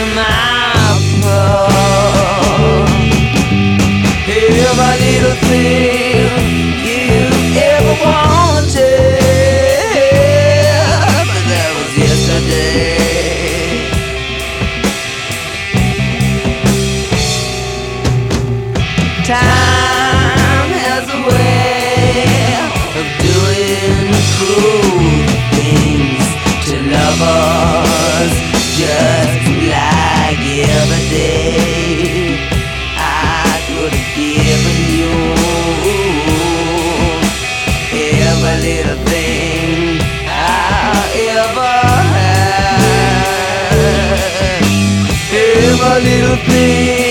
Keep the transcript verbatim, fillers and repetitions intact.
my pulse. Every little thing you ever wanted, but that was yesterday. Time has a way of doing cruel things to lovers, just like every day I could have given you every little thing I ever had, every little thing